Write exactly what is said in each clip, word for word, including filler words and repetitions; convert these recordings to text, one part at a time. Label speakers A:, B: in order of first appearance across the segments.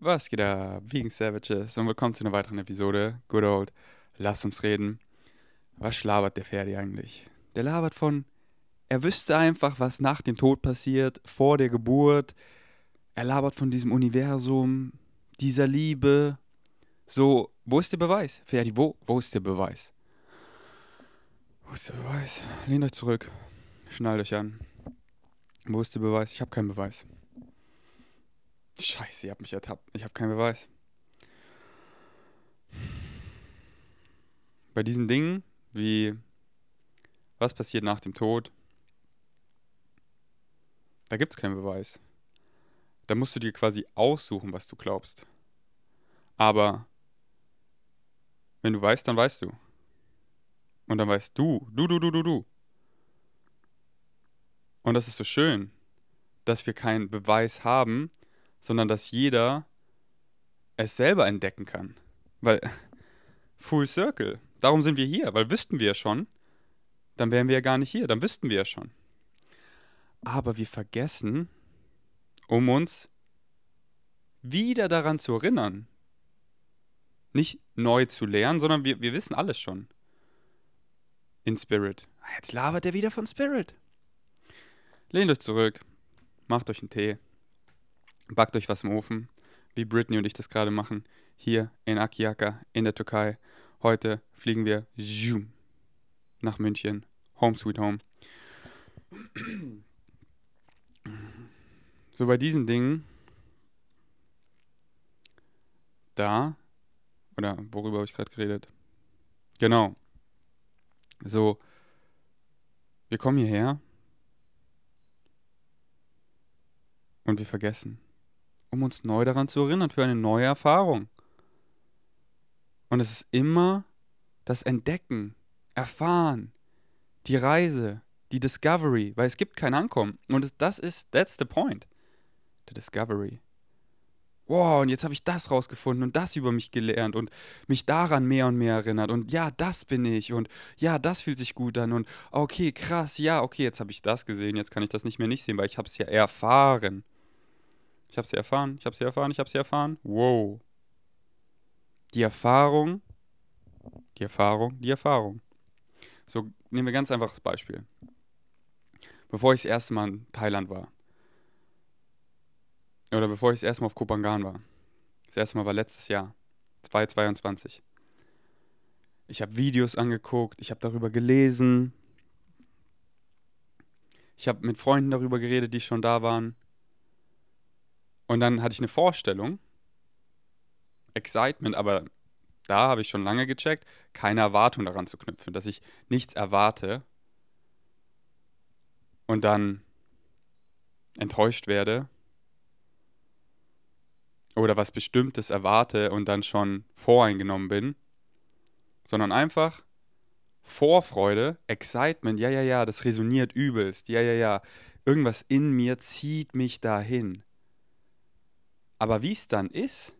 A: Was geht ab, Vegan Savages, und willkommen zu einer weiteren Episode Good Old Lass uns reden. Was labert der Ferdi eigentlich? Der labert von, er wüsste einfach, was nach dem Tod passiert, vor der Geburt. Er labert von diesem Universum, dieser Liebe. So, wo ist der Beweis? Ferdi, wo, wo ist der Beweis? Wo ist der Beweis? Lehnt euch zurück, schnallt euch an. Wo ist der Beweis? Ich habe keinen Beweis. Scheiße, ihr habt mich ertappt. Ich habe keinen Beweis. Bei diesen Dingen wie, was passiert nach dem Tod, da gibt es keinen Beweis. Da musst du dir quasi aussuchen, was du glaubst. Aber wenn du weißt, dann weißt du. Und dann weißt du, du, du, du, du, du. Und das ist so schön, dass wir keinen Beweis haben, sondern dass jeder es selber entdecken kann. Weil, Full Circle, darum sind wir hier, weil wüssten wir ja schon, dann wären wir ja gar nicht hier, dann wüssten wir ja schon. Aber wir vergessen, um uns wieder daran zu erinnern, nicht neu zu lernen, sondern wir, wir wissen alles schon. In Spirit. Jetzt labert er wieder von Spirit. Lehnt euch zurück, macht euch einen Tee, backt euch was im Ofen, wie Britney und ich das gerade machen, hier in Akyaka in der Türkei. Heute fliegen wir zoom, nach München, home sweet home. So bei diesen Dingen, da, oder worüber habe ich gerade geredet? Genau, so, wir kommen hierher und wir vergessen, um uns neu daran zu erinnern, für eine neue Erfahrung. Und es ist immer das Entdecken, Erfahren, die Reise, die Discovery, weil es gibt kein Ankommen. Und es, das ist, that's the point, the Discovery. Wow, und jetzt habe ich das rausgefunden und das über mich gelernt und mich daran mehr und mehr erinnert. Und ja, das bin ich und ja, das fühlt sich gut an und okay, krass, ja, okay, jetzt habe ich das gesehen, jetzt kann ich das nicht mehr nicht sehen, weil ich habe es ja erfahren. Ich habe sie erfahren, ich habe sie erfahren, ich habe sie erfahren. Wow. Die Erfahrung, die Erfahrung, die Erfahrung. So, nehmen wir ein ganz einfaches Beispiel. Bevor ich das erste Mal in Thailand war, oder bevor ich das erste Mal auf Koh Phangan war, das erste Mal war letztes Jahr, zweitausendzweiundzwanzig. Ich habe Videos angeguckt, ich habe darüber gelesen, ich habe mit Freunden darüber geredet, die schon da waren. Und dann hatte ich eine Vorstellung, Excitement, aber da habe ich schon lange gecheckt, keine Erwartung daran zu knüpfen, dass ich nichts erwarte und dann enttäuscht werde oder was Bestimmtes erwarte und dann schon voreingenommen bin, sondern einfach Vorfreude, Excitement, ja, ja, ja, das resoniert übelst, ja, ja, ja, irgendwas in mir zieht mich dahin. Aber wie es dann ist,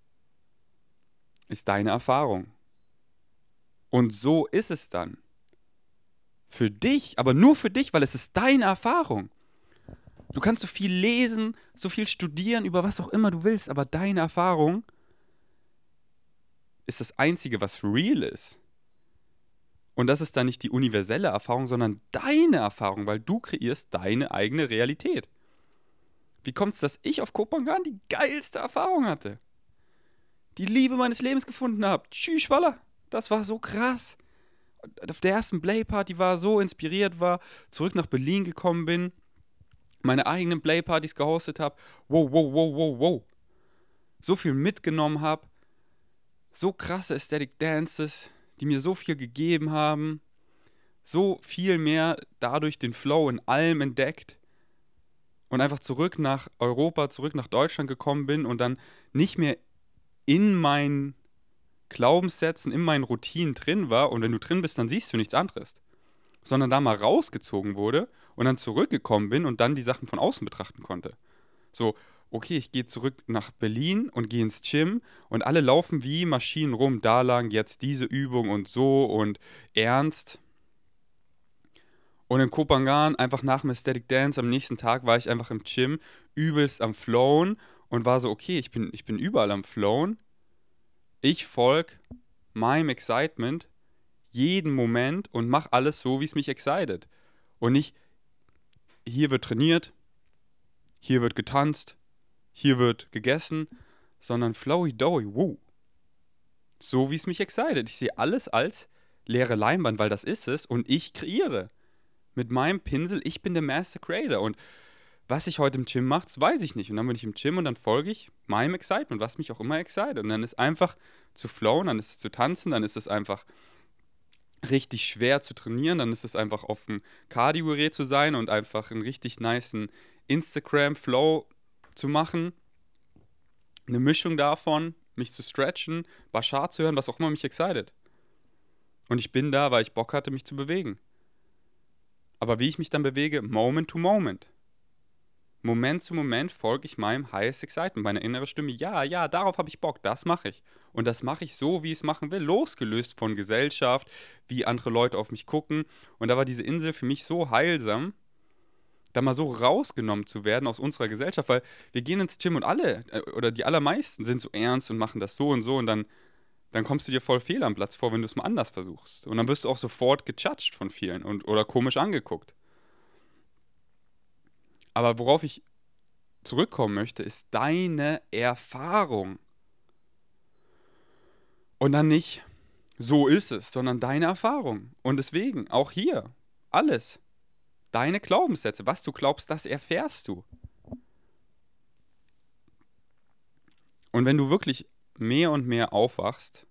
A: ist deine Erfahrung. Und so ist es dann. Für dich, aber nur für dich, weil es ist deine Erfahrung. Du kannst so viel lesen, so viel studieren, über was auch immer du willst, aber deine Erfahrung ist das Einzige, was real ist. Und das ist dann nicht die universelle Erfahrung, sondern deine Erfahrung, weil du kreierst deine eigene Realität. Wie kommt es, dass ich auf Koh Phangan die geilste Erfahrung hatte? Die Liebe meines Lebens gefunden habe. Tschüss, Walla. Das war so krass. Auf der ersten Play-Party war, so inspiriert war, zurück nach Berlin gekommen bin, meine eigenen Play-Partys gehostet habe. Wow, wow, wow, wow, wow. So viel mitgenommen habe. So krasse Aesthetic Dances, die mir so viel gegeben haben. So viel mehr dadurch den Flow in allem entdeckt. Und einfach zurück nach Europa, zurück nach Deutschland gekommen bin und dann nicht mehr in meinen Glaubenssätzen, in meinen Routinen drin war, und wenn du drin bist, dann siehst du nichts anderes, sondern da mal rausgezogen wurde und dann zurückgekommen bin und dann die Sachen von außen betrachten konnte. So, okay, ich gehe zurück nach Berlin und gehe ins Gym und alle laufen wie Maschinen rum, da lang, jetzt diese Übung und so und ernst. Und in Koh Phangan, einfach nach dem Aesthetic Dance, am nächsten Tag war ich einfach im Gym, übelst am Flowen und war so, okay, ich bin, ich bin überall am Flown. Ich folge meinem Excitement jeden Moment und mache alles so, wie es mich excited. Und nicht, hier wird trainiert, hier wird getanzt, hier wird gegessen, sondern flowy dowy, woo. So, wie es mich excited. Ich sehe alles als leere Leinwand, weil das ist es und ich kreiere. Mit meinem Pinsel, ich bin der Master Creator und was ich heute im Gym mache, das weiß ich nicht. Und dann bin ich im Gym und dann folge ich meinem Excitement, was mich auch immer excited. Und dann ist einfach zu flowen, dann ist es zu tanzen, dann ist es einfach richtig schwer zu trainieren, dann ist es einfach auf dem Cardio-Gerät zu sein und einfach einen richtig nicen Instagram-Flow zu machen. Eine Mischung davon, mich zu stretchen, Bashar zu hören, was auch immer mich excited. Und ich bin da, weil ich Bock hatte, mich zu bewegen. Aber wie ich mich dann bewege, Moment to Moment. Moment zu Moment folge ich meinem highest excitement, meiner inneren Stimme. Ja, ja, darauf habe ich Bock, das mache ich. Und das mache ich so, wie ich es machen will, losgelöst von Gesellschaft, wie andere Leute auf mich gucken. Und da war diese Insel für mich so heilsam, da mal so rausgenommen zu werden aus unserer Gesellschaft, weil wir gehen ins Gym und alle, äh, oder die allermeisten sind so ernst und machen das so und so und dann, dann kommst du dir voll fehl am Platz vor, wenn du es mal anders versuchst. Und dann wirst du auch sofort gejudged von vielen und, oder komisch angeguckt. Aber worauf ich zurückkommen möchte, ist deine Erfahrung. Und dann nicht, so ist es, sondern deine Erfahrung. Und deswegen, auch hier, alles. Deine Glaubenssätze, was du glaubst, das erfährst du. Und wenn du wirklich mehr und mehr aufwachst,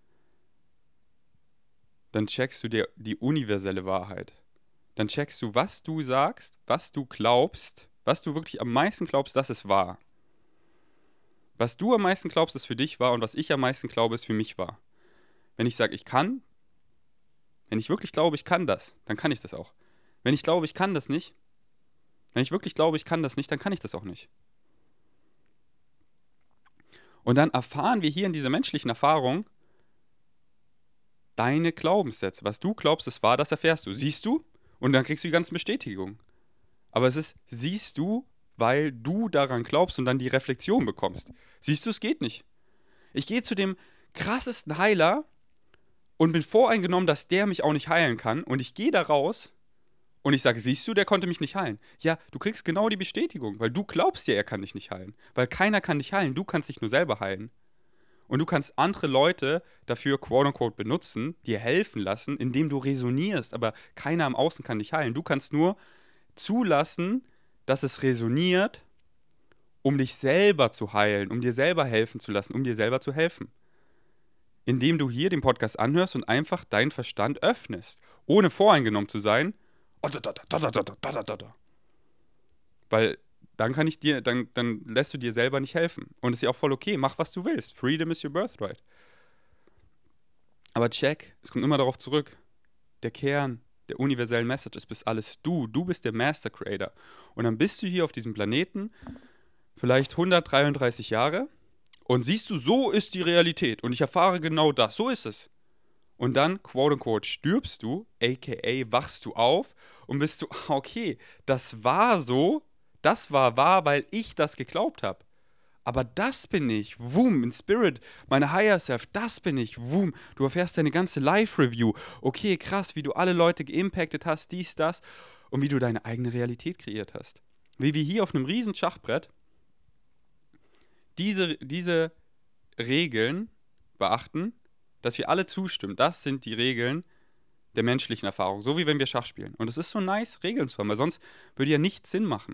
A: dann checkst du dir die universelle Wahrheit. Dann checkst du, was du sagst, was du glaubst, was du wirklich am meisten glaubst, dass es wahr. Was du am meisten glaubst, ist für dich wahr und was ich am meisten glaube, ist für mich wahr. Wenn ich sage, ich kann, wenn ich wirklich glaube, ich kann das, dann kann ich das auch. Wenn ich glaube, ich kann das nicht, wenn ich wirklich glaube, ich kann das nicht, dann kann ich das auch nicht. Und dann erfahren wir hier in dieser menschlichen Erfahrung deine Glaubenssätze. Was du glaubst, es wahr, das erfährst du. Siehst du? Und dann kriegst du die ganze Bestätigung. Aber es ist, siehst du, weil du daran glaubst und dann die Reflexion bekommst. Siehst du, es geht nicht. Ich gehe zu dem krassesten Heiler und bin voreingenommen, dass der mich auch nicht heilen kann. Und ich gehe da raus und ich sage, siehst du, der konnte mich nicht heilen. Ja, du kriegst genau die Bestätigung, weil du glaubst ja, er kann dich nicht heilen. Weil keiner kann dich heilen, du kannst dich nur selber heilen. Und du kannst andere Leute dafür, quote-unquote, benutzen, dir helfen lassen, indem du resonierst. Aber keiner am Außen kann dich heilen. Du kannst nur zulassen, dass es resoniert, um dich selber zu heilen, um dir selber helfen zu lassen, um dir selber zu helfen. Indem du hier den Podcast anhörst und einfach deinen Verstand öffnest, ohne voreingenommen zu sein. Weil dann kann ich dir, dann, dann lässt du dir selber nicht helfen. Und es ist ja auch voll okay, mach was du willst. Freedom is your birthright. Aber check, es kommt immer darauf zurück, der Kern der universellen Message ist, bist alles du. Du bist der Master Creator. Und dann bist du hier auf diesem Planeten vielleicht hundertdreiunddreißig Jahre und siehst du, so ist die Realität. Und ich erfahre genau das. So ist es. Und dann, quote unquote, stirbst du, aka wachst du auf und bist du, okay, das war so, das war wahr, weil ich das geglaubt habe. Aber das bin ich, wum, in Spirit, meine Higher Self, das bin ich, wum. Du erfährst deine ganze Live-Review. Okay, krass, wie du alle Leute geimpactet hast, dies, das. Und wie du deine eigene Realität kreiert hast. Wie wir hier auf einem riesen Schachbrett diese, diese Regeln beachten, dass wir alle zustimmen. Das sind die Regeln der menschlichen Erfahrung. So wie wenn wir Schach spielen. Und es ist so nice, Regeln zu haben, weil sonst würde ja nichts Sinn machen.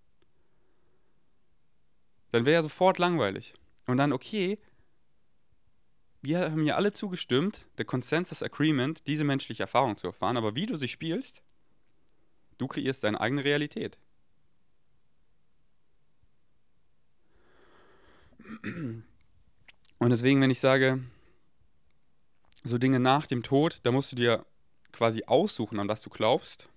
A: Dann wäre ja sofort langweilig. Und dann, okay, wir haben hier alle zugestimmt, der Consensus Agreement, diese menschliche Erfahrung zu erfahren, aber wie du sie spielst, du kreierst deine eigene Realität. Und deswegen, wenn ich sage, so Dinge nach dem Tod, da musst du dir quasi aussuchen, an was du glaubst.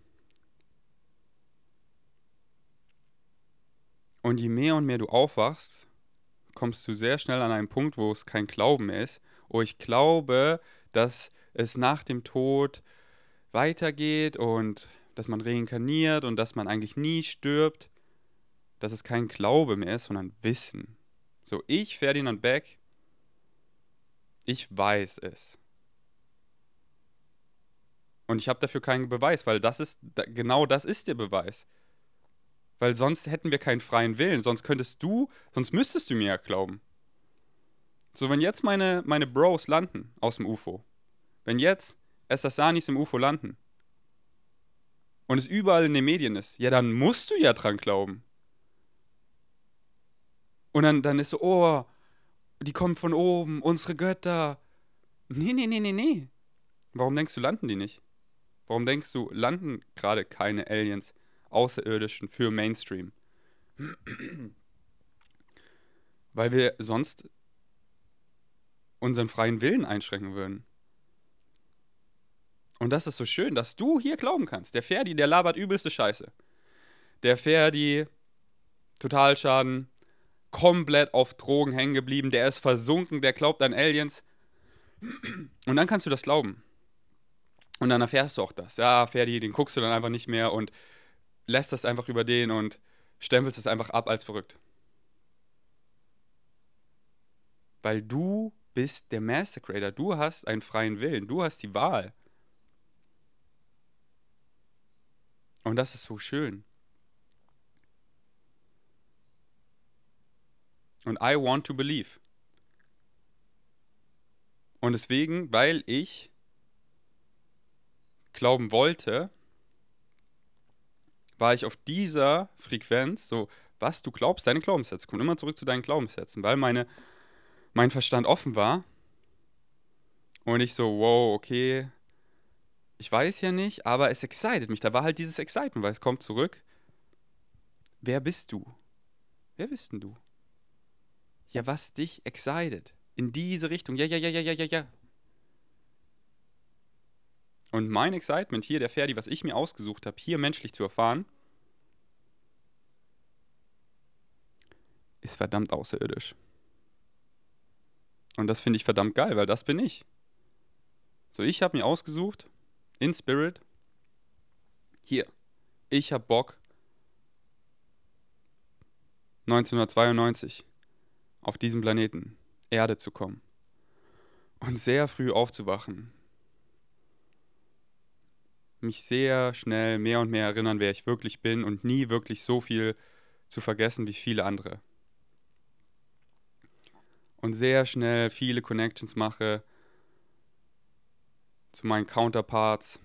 A: Und je mehr und mehr du aufwachst, kommst du sehr schnell an einen Punkt, wo es kein Glauben mehr ist. Oh, ich glaube, dass es nach dem Tod weitergeht und dass man reinkarniert und dass man eigentlich nie stirbt. dass es kein Glaube mehr ist, sondern Wissen. So, ich, Ferdinand Beck, ich weiß es. Und ich habe dafür keinen Beweis, weil das ist, da, genau das ist der Beweis. Weil sonst hätten wir keinen freien Willen, sonst könntest du, sonst müsstest du mir ja glauben. So, wenn jetzt meine, meine Bros landen aus dem U F O, wenn jetzt Essasanis im U F O landen und es überall in den Medien ist, ja, dann musst du ja dran glauben. Und dann, dann ist so, oh, die kommen von oben, unsere Götter. Nee, nee, nee, nee, nee. Warum denkst du, landen die nicht? Warum denkst du, landen gerade keine Aliens, Außerirdischen für Mainstream? Weil wir sonst unseren freien Willen einschränken würden. Und das ist so schön, dass du hier glauben kannst. Der Ferdi, der labert übelste Scheiße. Der Ferdi, Totalschaden, komplett auf Drogen hängen geblieben, der ist versunken, der glaubt an Aliens. Und dann kannst du das glauben. Und dann erfährst du auch das. Ja, Ferdi, den guckst du dann einfach nicht mehr und lässt das einfach über den und stempelst es einfach ab als verrückt. Weil du bist der Master Creator. Du hast einen freien Willen. Du hast die Wahl. Und das ist so schön. Und I want to believe. Und deswegen, weil ich glauben wollte, war ich auf dieser Frequenz, so, was du glaubst, deine Glaubenssätze, komm immer zurück zu deinen Glaubenssätzen, weil meine, mein Verstand offen war und ich so, wow, okay, ich weiß ja nicht, aber es excited mich, da war halt dieses Excitement, weil es kommt zurück, wer bist du? Wer bist denn du? Ja, was dich excited? In diese Richtung, ja, ja, ja, ja, ja, ja, ja. Und mein Excitement hier, der Ferdi, was ich mir ausgesucht habe, hier menschlich zu erfahren, ist verdammt außerirdisch. Und das finde ich verdammt geil, weil das bin ich. So, ich habe mir ausgesucht, in Spirit, hier, ich habe Bock, neunzehnhundertzweiundneunzig auf diesem Planeten, Erde zu kommen und sehr früh aufzuwachen. Mich sehr schnell mehr und mehr erinnern, wer ich wirklich bin und nie wirklich so viel zu vergessen wie viele andere. Und sehr schnell viele Connections mache zu meinen Counterparts.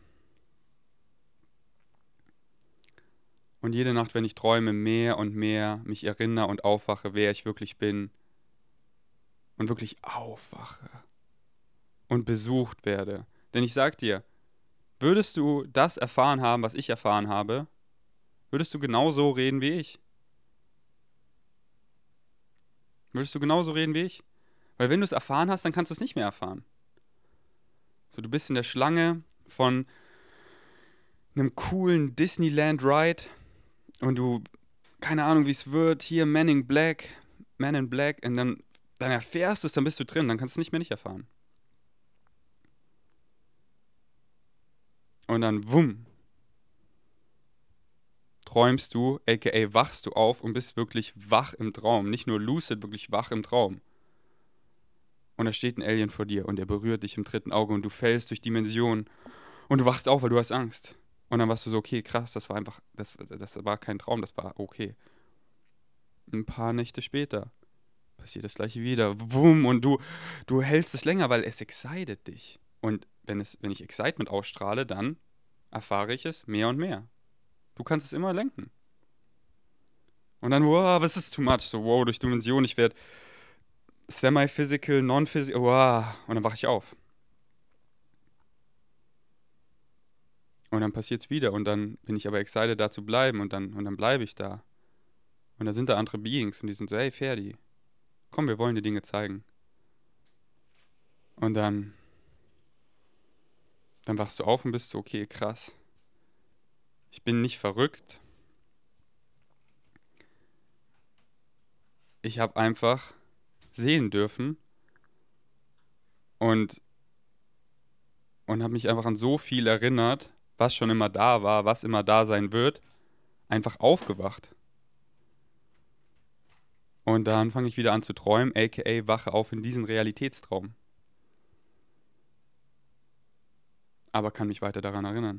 A: Und jede Nacht, wenn ich träume, mehr und mehr mich erinnere und aufwache, wer ich wirklich bin. Und wirklich aufwache. Und besucht werde. Denn ich sag dir, würdest du das erfahren haben, was ich erfahren habe, würdest du genauso reden wie ich? Würdest du genauso reden wie ich? Weil wenn du es erfahren hast, dann kannst du es nicht mehr erfahren. So, du bist in der Schlange von einem coolen Disneyland-Ride und du, keine Ahnung, wie es wird, hier Man in Black, Man in Black, und dann, dann erfährst du es, dann bist du drin, dann kannst du es nicht mehr nicht erfahren. Und dann, wumm, träumst du, aka wachst du auf und bist wirklich wach im Traum. Nicht nur lucid, wirklich wach im Traum. Und da steht ein Alien vor dir und er berührt dich im dritten Auge und du fällst durch Dimensionen und du wachst auf, weil du hast Angst. Und dann warst du so, okay, krass, das war einfach, das, das war kein Traum, das war okay. Ein paar Nächte später passiert das gleiche wieder. Wumm, und du, du hältst es länger, weil es excited dich. Und wenn, es, wenn ich Excitement ausstrahle, dann erfahre ich es mehr und mehr. Du kannst es immer lenken. Und dann, wow, was ist too much? So, wow, durch Dimension, ich werde semi-physical, non-physical, wow. Und dann wache ich auf. Und dann passiert es wieder. Und dann bin ich aber excited, da zu bleiben. Und dann, und dann bleibe ich da. Und da sind da andere Beings. Und die sind so, hey, Ferdi, komm, wir wollen dir Dinge zeigen. Und dann, dann wachst du auf und bist so, okay, krass. Ich bin nicht verrückt. Ich habe einfach sehen dürfen und, und habe mich einfach an so viel erinnert, was schon immer da war, was immer da sein wird, einfach aufgewacht. Und dann fange ich wieder an zu träumen, aka wache auf in diesen Realitätstraum. Aber kann mich weiter daran erinnern.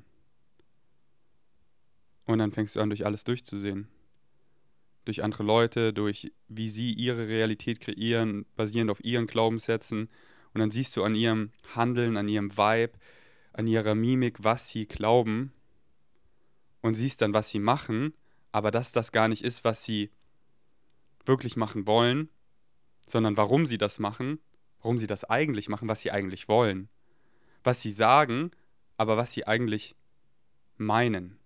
A: Und dann fängst du an, durch alles durchzusehen. Durch andere Leute, durch wie sie ihre Realität kreieren, basierend auf ihren Glaubenssätzen. Und dann siehst du an ihrem Handeln, an ihrem Vibe, an ihrer Mimik, was sie glauben. Und siehst dann, was sie machen, aber dass das gar nicht ist, was sie wirklich machen wollen, sondern warum sie das machen, warum sie das eigentlich machen, was sie eigentlich wollen. Was sie sagen, aber was sie eigentlich meinen.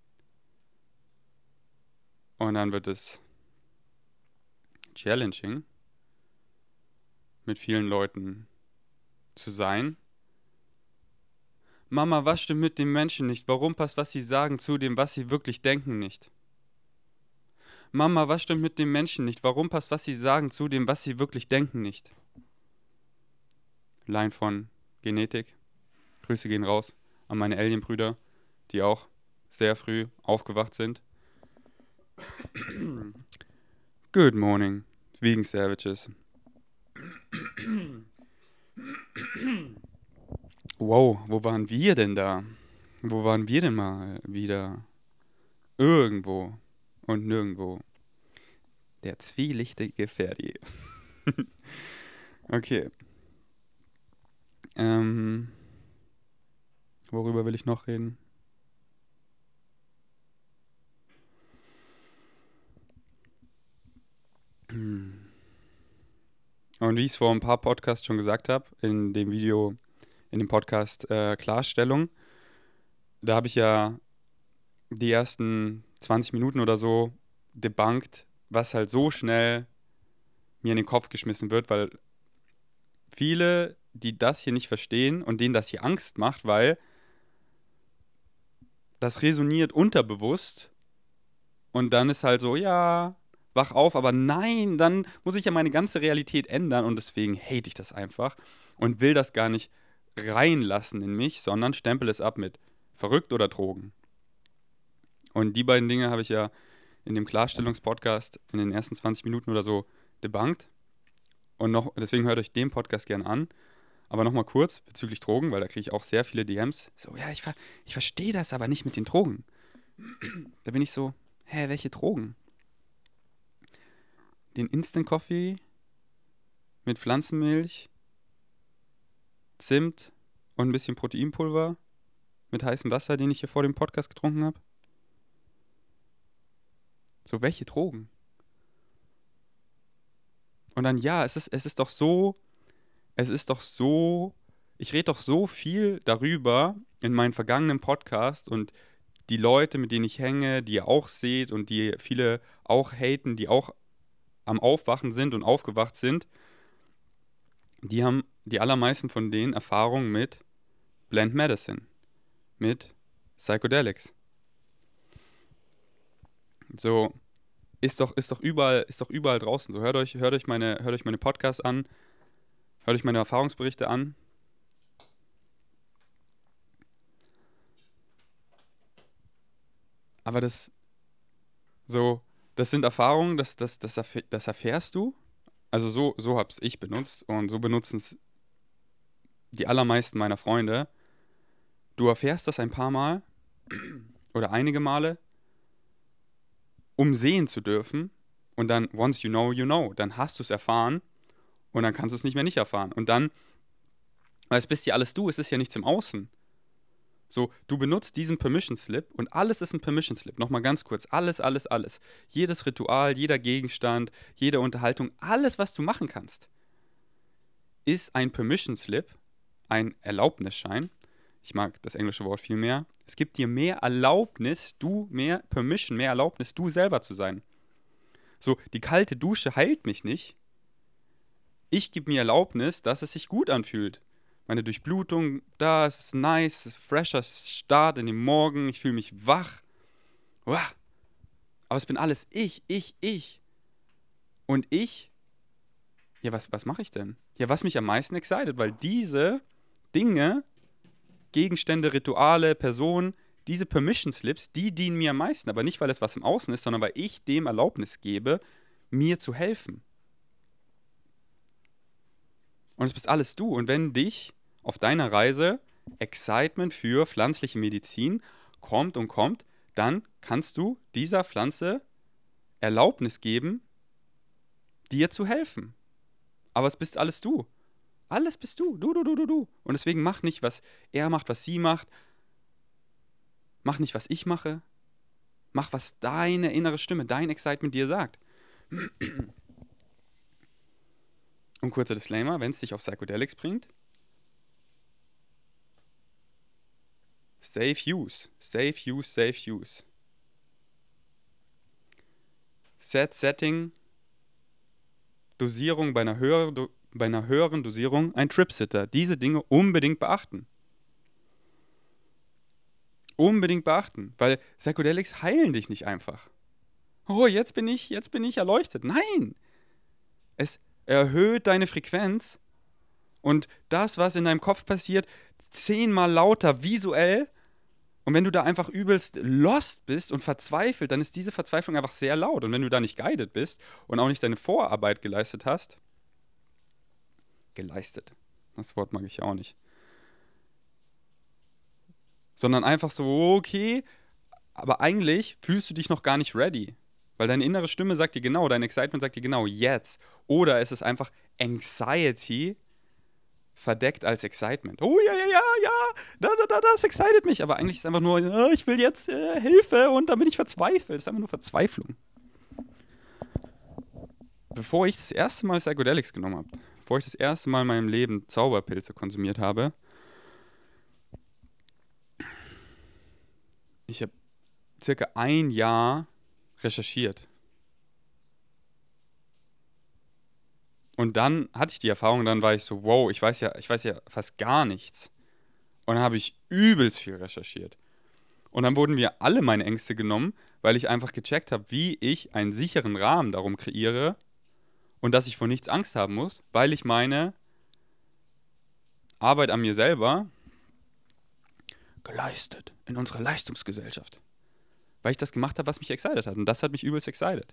A: Und dann wird es challenging, mit vielen Leuten zu sein. Mama, was stimmt mit den Menschen nicht? Warum passt, was sie sagen, zu dem, was sie wirklich denken, nicht? Mama, was stimmt mit den Menschen nicht? Warum passt, was sie sagen, zu dem, was sie wirklich denken, nicht? Line von Genetik. Grüße gehen raus an meine Alienbrüder, die auch sehr früh aufgewacht sind. Good morning, Vegan Savages. Wow, wo waren wir denn da? Wo waren wir denn mal wieder? Irgendwo und nirgendwo. Der zwielichtige Ferdi. Okay. Ähm, worüber will ich noch reden? Und wie ich es vor ein paar Podcasts schon gesagt habe, in dem Video, in dem Podcast äh, Klarstellung, da habe ich ja die ersten zwanzig Minuten oder so debunked, was halt so schnell mir in den Kopf geschmissen wird, weil viele, die das hier nicht verstehen und denen das hier Angst macht, weil das resoniert unterbewusst und dann ist halt so, ja, wach auf, aber nein, dann muss ich ja meine ganze Realität ändern und deswegen hate ich das einfach und will das gar nicht reinlassen in mich, sondern stempel es ab mit verrückt oder Drogen. Und die beiden Dinge habe ich ja in dem Klarstellungspodcast in den ersten zwanzig Minuten oder so debunked. Und noch, deswegen hört euch den Podcast gern an. Aber nochmal kurz bezüglich Drogen, weil da kriege ich auch sehr viele D Ms. So, ja, ich, ver ich verstehe das aber nicht mit den Drogen. Da bin ich so, hä, welche Drogen? Den Instant Coffee mit Pflanzenmilch, Zimt und ein bisschen Proteinpulver mit heißem Wasser, den ich hier vor dem Podcast getrunken habe? So, welche Drogen? Und dann, ja, es ist, es ist doch so, es ist doch so, ich rede doch so viel darüber in meinen vergangenen Podcasts und die Leute, mit denen ich hänge, die ihr auch seht und die viele auch haten, die auch am Aufwachen sind und aufgewacht sind, die haben, die allermeisten von denen, Erfahrung mit Plant Medicine, mit Psychedelics. So, ist doch, ist doch überall, ist doch überall draußen. So, hört euch, hört euch meine, hört euch meine Podcasts an, hört euch meine Erfahrungsberichte an. Aber das, so, das sind Erfahrungen, das, das, das, erf das erfährst du. Also so, so habe es ich benutzt und so benutzen es die allermeisten meiner Freunde. Du erfährst das ein paar Mal oder einige Male, um sehen zu dürfen. Und dann, once you know, you know. Dann hast du es erfahren und dann kannst du es nicht mehr nicht erfahren. Und dann, weil es bist ja alles du, es ist ja nichts im Außen. So, du benutzt diesen Permission Slip und alles ist ein Permission Slip. Nochmal ganz kurz, alles, alles, alles. Jedes Ritual, jeder Gegenstand, jede Unterhaltung, alles, was du machen kannst, ist ein Permission Slip, ein Erlaubnisschein. Ich mag das englische Wort viel mehr. Es gibt dir mehr Erlaubnis, du, mehr Permission, mehr Erlaubnis, du selber zu sein. So, die kalte Dusche heilt mich nicht. Ich gebe mir Erlaubnis, dass es sich gut anfühlt. Meine Durchblutung, da ist es nice, fresher Start in den Morgen, ich fühle mich wach. Uah. Aber es bin alles ich, ich, ich. Und ich, ja, was, was mache ich denn? Ja, was mich am meisten excited, weil diese Dinge, Gegenstände, Rituale, Personen, diese Permission Slips, die dienen mir am meisten. Aber nicht, weil es was im Außen ist, sondern weil ich dem Erlaubnis gebe, mir zu helfen. Und es bist alles du. Und wenn dich auf deiner Reise Excitement für pflanzliche Medizin kommt und kommt, dann kannst du dieser Pflanze Erlaubnis geben, dir zu helfen. Aber es bist alles du. Alles bist du. Du, du, du, du, du. Und deswegen mach nicht, was er macht, was sie macht. Mach nicht, was ich mache. Mach, was deine innere Stimme, dein Excitement dir sagt. Und kurzer Disclaimer, wenn es dich auf Psychedelics bringt, safe use, safe use, safe use. Set, Setting, Dosierung bei einer, höher, do, bei einer höheren Dosierung, ein Tripsitter. Diese Dinge unbedingt beachten. Unbedingt beachten, weil Psychedelics heilen dich nicht einfach. Oh, jetzt bin ich, jetzt bin ich erleuchtet. Nein! Es erhöht deine Frequenz und das, was in deinem Kopf passiert, zehnmal lauter visuell. Und wenn du da einfach übelst lost bist und verzweifelt, dann ist diese Verzweiflung einfach sehr laut. Und wenn du da nicht guided bist und auch nicht deine Vorarbeit geleistet hast, geleistet, das Wort mag ich ja auch nicht, sondern einfach so, okay, aber eigentlich fühlst du dich noch gar nicht ready. Weil deine innere Stimme sagt dir genau, dein Excitement sagt dir genau, jetzt. Oder es ist einfach Anxiety verdeckt als Excitement. Oh ja, ja, ja, ja, da, da, da, das excited mich. Aber eigentlich ist es einfach nur, oh, ich will jetzt äh, Hilfe und dann bin ich verzweifelt. Das ist einfach nur Verzweiflung. Bevor ich das erste Mal Psychedelics genommen habe, bevor ich das erste Mal in meinem Leben Zauberpilze konsumiert habe, ich habe circa ein Jahr recherchiert. Und dann hatte ich die Erfahrung, dann war ich so, wow, ich weiß ja, ich weiß ja fast gar nichts. Und dann habe ich übelst viel recherchiert. Und dann wurden mir alle meine Ängste genommen, weil ich einfach gecheckt habe, wie ich einen sicheren Rahmen darum kreiere und dass ich vor nichts Angst haben muss, weil ich meine Arbeit an mir selber geleistet in unserer Leistungsgesellschaft. Weil ich das gemacht habe, was mich excited hat. Und das hat mich übelst excited.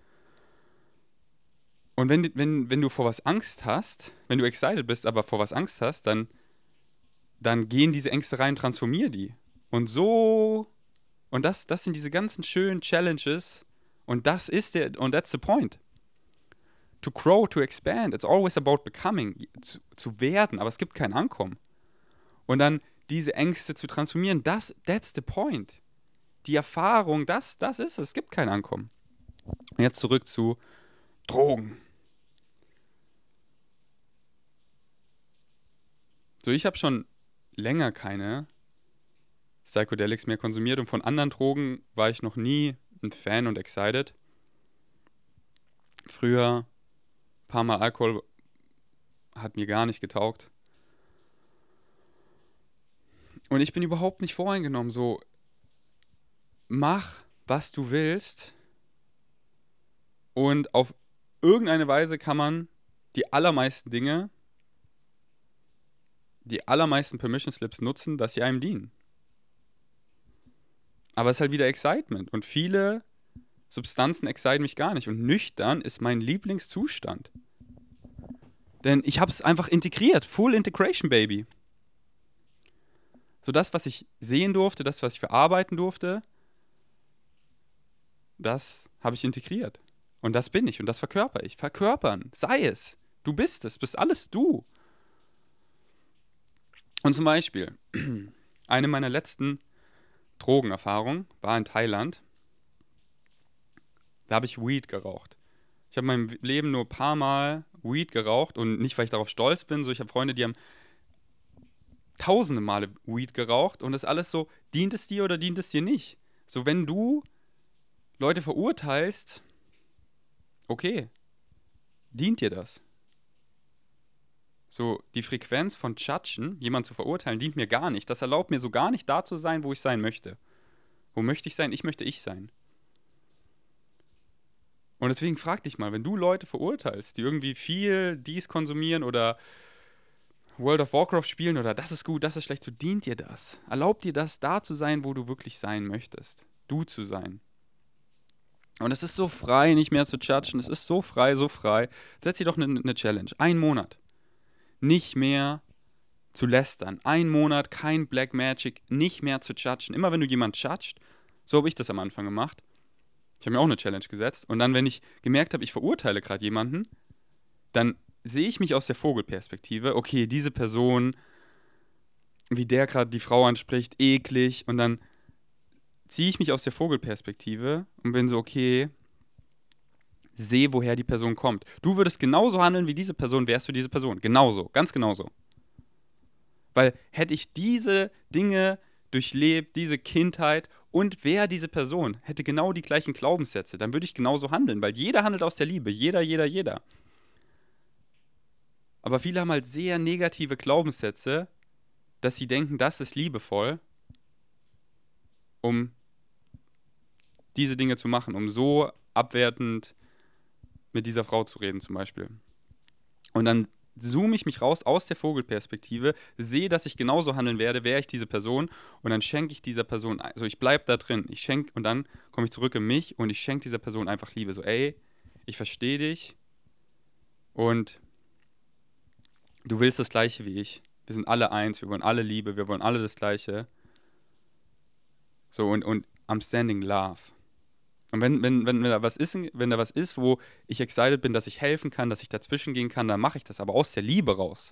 A: Und wenn, wenn, wenn du vor was Angst hast, wenn du excited bist, aber vor was Angst hast, dann, dann gehen diese Ängste rein, transformier die. Und so, und das, das sind diese ganzen schönen Challenges, und das ist der, und that's the point. To grow, to expand, it's always about becoming, zu, zu werden, aber es gibt kein Ankommen. Und dann diese Ängste zu transformieren, das, that's the point. Die Erfahrung, das, das ist es. Es gibt kein Ankommen. Und jetzt zurück zu Drogen. So, ich habe schon länger keine Psychedelics mehr konsumiert und von anderen Drogen war ich noch nie ein Fan und excited. Früher ein paar Mal Alkohol hat mir gar nicht getaugt. Und ich bin überhaupt nicht voreingenommen, so mach, was du willst und auf irgendeine Weise kann man die allermeisten Dinge, die allermeisten Permission Slips nutzen, dass sie einem dienen. Aber es ist halt wieder Excitement und viele Substanzen exciten mich gar nicht und nüchtern ist mein Lieblingszustand. Denn ich habe es einfach integriert, Full Integration, Baby. So das, was ich sehen durfte, das, was ich verarbeiten durfte, das habe ich integriert. Und das bin ich und das verkörper ich. Verkörpern, sei es. Du bist es, bist alles du. Und zum Beispiel, eine meiner letzten Drogenerfahrungen war in Thailand. Da habe ich Weed geraucht. Ich habe in meinem Leben nur ein paar Mal Weed geraucht und nicht, weil ich darauf stolz bin. So, ich habe Freunde, die haben tausende Male Weed geraucht und das alles so, dient es dir oder dient es dir nicht? So, wenn du Leute verurteilst, okay, dient dir das? So, die Frequenz von Judgen, jemanden zu verurteilen, dient mir gar nicht. Das erlaubt mir so gar nicht da zu sein, wo ich sein möchte. Wo möchte ich sein? Ich möchte ich sein. Und deswegen frag dich mal, wenn du Leute verurteilst, die irgendwie viel dies konsumieren oder World of Warcraft spielen oder das ist gut, das ist schlecht, so dient dir das. Erlaubt dir das, da zu sein, wo du wirklich sein möchtest. Du zu sein. Und es ist so frei, nicht mehr zu judgen. Es ist so frei, so frei. Setz dir doch eine, eine Challenge. Ein Monat. Nicht mehr zu lästern. Ein Monat, kein Black Magic, nicht mehr zu judgen. Immer wenn du jemanden judgst, so habe ich das am Anfang gemacht. Ich habe mir auch eine Challenge gesetzt. Und dann, wenn ich gemerkt habe, ich verurteile gerade jemanden, dann sehe ich mich aus der Vogelperspektive. Okay, diese Person, wie der gerade die Frau anspricht, eklig. Und dann ziehe ich mich aus der Vogelperspektive und bin so, okay, sehe, woher die Person kommt. Du würdest genauso handeln wie diese Person, wärst du diese Person. Genauso, ganz genauso. Weil hätte ich diese Dinge durchlebt, diese Kindheit und wer diese Person hätte genau die gleichen Glaubenssätze, dann würde ich genauso handeln, weil jeder handelt aus der Liebe. Jeder, jeder, jeder. Aber viele haben halt sehr negative Glaubenssätze, dass sie denken, das ist liebevoll, um diese Dinge zu machen, um so abwertend mit dieser Frau zu reden zum Beispiel. Und dann zoome ich mich raus aus der Vogelperspektive, sehe, dass ich genauso handeln werde, wäre ich diese Person und dann schenke ich dieser Person, also ich bleibe da drin, ich schenke und dann komme ich zurück in mich und ich schenke dieser Person einfach Liebe. So, ey, ich verstehe dich und du willst das Gleiche wie ich. Wir sind alle eins, wir wollen alle Liebe, wir wollen alle das Gleiche. So, und, und I'm sending love. Und wenn, wenn, wenn, wenn, da was ist, wenn da was ist, wo ich excited bin, dass ich helfen kann, dass ich dazwischen gehen kann, dann mache ich das, aber aus der Liebe raus.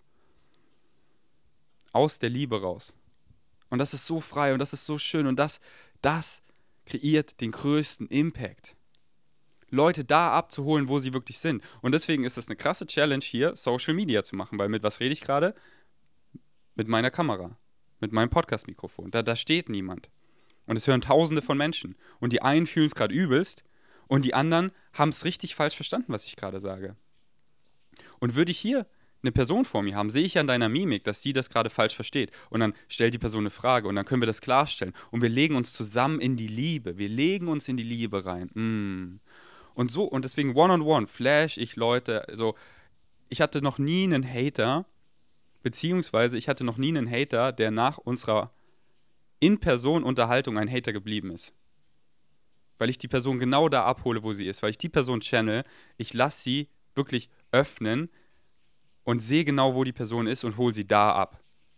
A: Aus der Liebe raus. Und das ist so frei und das ist so schön und das, das kreiert den größten Impact. Leute da abzuholen, wo sie wirklich sind. Und deswegen ist es eine krasse Challenge hier, Social Media zu machen, weil mit was rede ich gerade? Mit meiner Kamera, mit meinem Podcast-Mikrofon. Da, da steht niemand. Und es hören Tausende von Menschen. Und die einen fühlen es gerade übelst und die anderen haben es richtig falsch verstanden, was ich gerade sage. Und würde ich hier eine Person vor mir haben, sehe ich an deiner Mimik, dass die das gerade falsch versteht. Und dann stellt die Person eine Frage und dann können wir das klarstellen. Und wir legen uns zusammen in die Liebe. Wir legen uns in die Liebe rein. Mm. Und so, und deswegen one-on-one flash ich Leute. Also, ich hatte noch nie einen Hater, beziehungsweise ich hatte noch nie einen Hater, der nach unserer In-Person-Unterhaltung ein Hater geblieben ist. Weil ich die Person genau da abhole, wo sie ist. Weil ich die Person channel, ich lasse sie wirklich öffnen und sehe genau, wo die Person ist und hole sie da ab.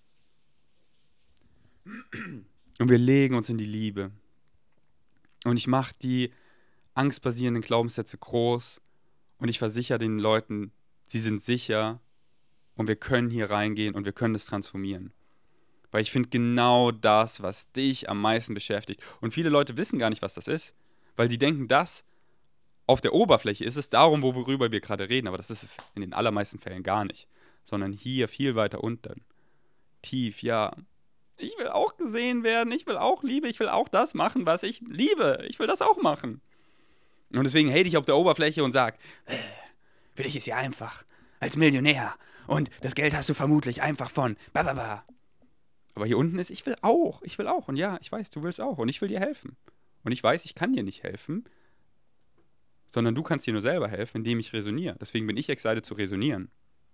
A: Und wir legen uns in die Liebe. Und ich mache die angstbasierenden Glaubenssätze groß und ich versichere den Leuten, sie sind sicher und wir können hier reingehen und wir können das transformieren. Weil ich finde genau das, was dich am meisten beschäftigt. Und viele Leute wissen gar nicht, was das ist. Weil sie denken, das auf der Oberfläche ist es darum, worüber wir gerade reden. Aber das ist es in den allermeisten Fällen gar nicht. Sondern hier viel weiter unten. Tief, ja. Ich will auch gesehen werden. Ich will auch Liebe. Ich will auch das machen, was ich liebe. Ich will das auch machen. Und deswegen hate ich auf der Oberfläche und sag, äh, für dich ist ja einfach. Als Millionär. Und das Geld hast du vermutlich einfach von bababa. Aber hier unten ist, ich will auch, ich will auch. Und ja, ich weiß, du willst auch. Und ich will dir helfen. Und ich weiß, ich kann dir nicht helfen, sondern du kannst dir nur selber helfen, indem ich resoniere. Deswegen bin ich excited zu resonieren.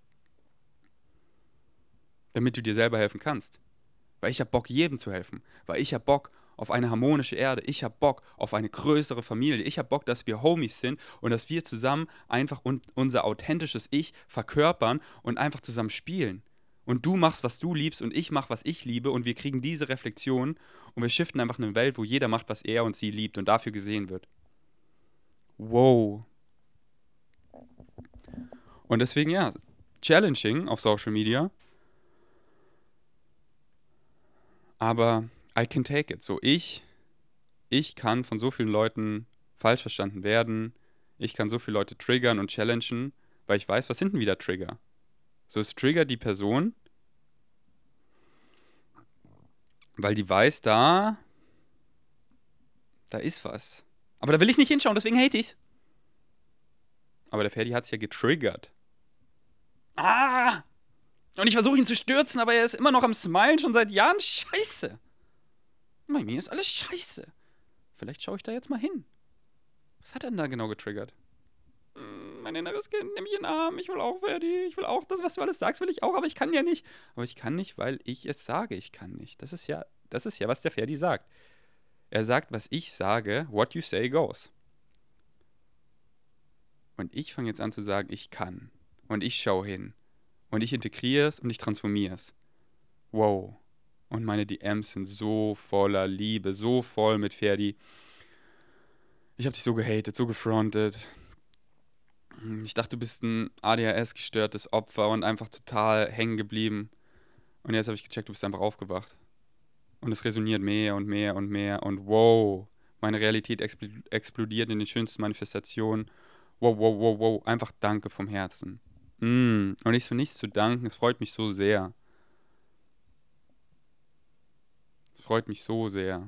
A: Damit du dir selber helfen kannst. Weil ich habe Bock, jedem zu helfen. Weil ich habe Bock auf eine harmonische Erde. Ich habe Bock auf eine größere Familie. Ich habe Bock, dass wir Homies sind und dass wir zusammen einfach un- unser authentisches Ich verkörpern und einfach zusammen spielen. Und du machst, was du liebst und ich mach, was ich liebe und wir kriegen diese Reflexion und wir shiften einfach eine Welt, wo jeder macht, was er und sie liebt und dafür gesehen wird. Wow. Und deswegen, ja, challenging auf Social Media, aber I can take it. So, ich, ich kann von so vielen Leuten falsch verstanden werden, ich kann so viele Leute triggern und challengen, weil ich weiß, was sind denn wieder Trigger? So, es triggert die Person, weil die weiß, da, da ist was. Aber da will ich nicht hinschauen, deswegen hate ich's. Aber der Ferdi hat's ja getriggert. Ah! Und ich versuche ihn zu stürzen, aber er ist immer noch am Smilen, schon seit Jahren. Scheiße. Bei mir ist alles scheiße. Vielleicht schaue ich da jetzt mal hin. Was hat er denn da genau getriggert? Mein inneres Kind, nimm mich in den Arm, ich will auch, Ferdi, ich will auch das, was du alles sagst, will ich auch, aber ich kann ja nicht. Aber ich kann nicht, weil ich es sage, ich kann nicht. Das ist ja, das ist ja, was der Ferdi sagt. Er sagt, was ich sage, what you say goes. Und ich fange jetzt an zu sagen, ich kann. Und ich schaue hin. Und ich integriere es und ich transformiere es. Wow. Und meine D Ms sind so voller Liebe, so voll mit Ferdi. Ich habe dich so gehatet, so gefrontet. Ich dachte, du bist ein A D H S-gestörtes Opfer und einfach total hängen geblieben. Und jetzt habe ich gecheckt, du bist einfach aufgewacht. Und es resoniert mehr und mehr und mehr. Und wow, meine Realität expl- explodiert in den schönsten Manifestationen. Wow, wow, wow, wow. Einfach danke vom Herzen. Mm. Und ich für nichts zu danken. Es freut mich so sehr. Es freut mich so sehr.